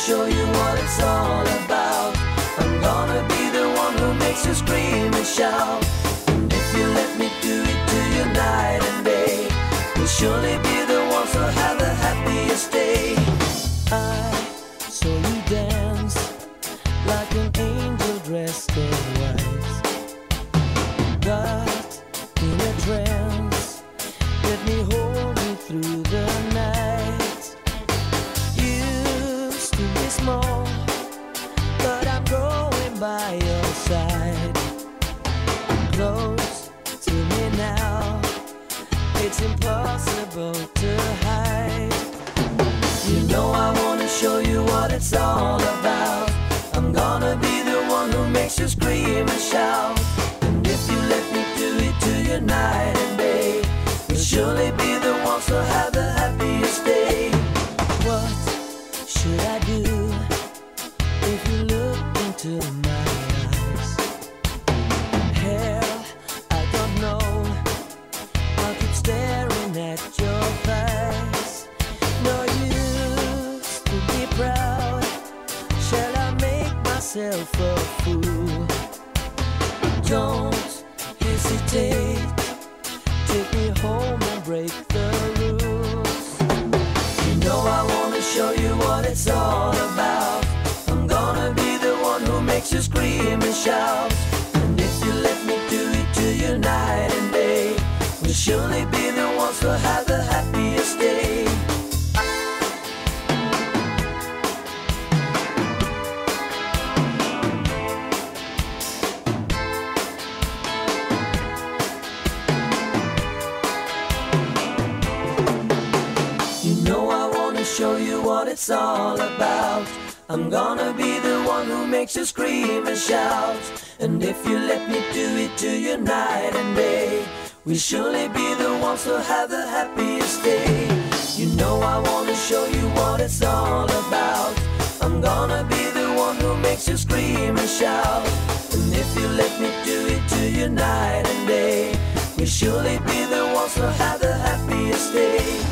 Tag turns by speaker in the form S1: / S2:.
S1: show you what it's all about. I'm gonna be the one who makes you scream and shout. And if you let me do it to you night and day, we'll surely be the ones who have the happiest day. I saw you dance like an angel dressed in white. Got in a trance, let me hold you through the night. Used to be small, but I'm growing by your side. Close to me now, it's impossible to hide. You know I wanna show you what it's all about. I'm gonna be the one who makes you scream and shout. And if you let me do it to you night and day, we'll surely be the ones who have the happiest day. What should I do if you look into my eyes? Hell, I don't know. I'll keep staring at your face. No use to be proud. Shall I make myself a fool? Don't hesitate. Take me home and break the rules. You know I wanna show you what it's all about. I'm gonna be the one who makes you scream and shout. And if you let me do it to you night and day, we'll surely be the ones who have the happiest day. You know I wanna show you what it's all about. I'm gonna be the one who makes you scream and shout. And if you let me do it to you night and day, we'll surely be the ones who have the happiest day. You know I wanna show you what it's all about. I'm gonna be the one who makes you scream and shout. And if you let me do it to you night and day, we'll surely be the ones who have the happiest day.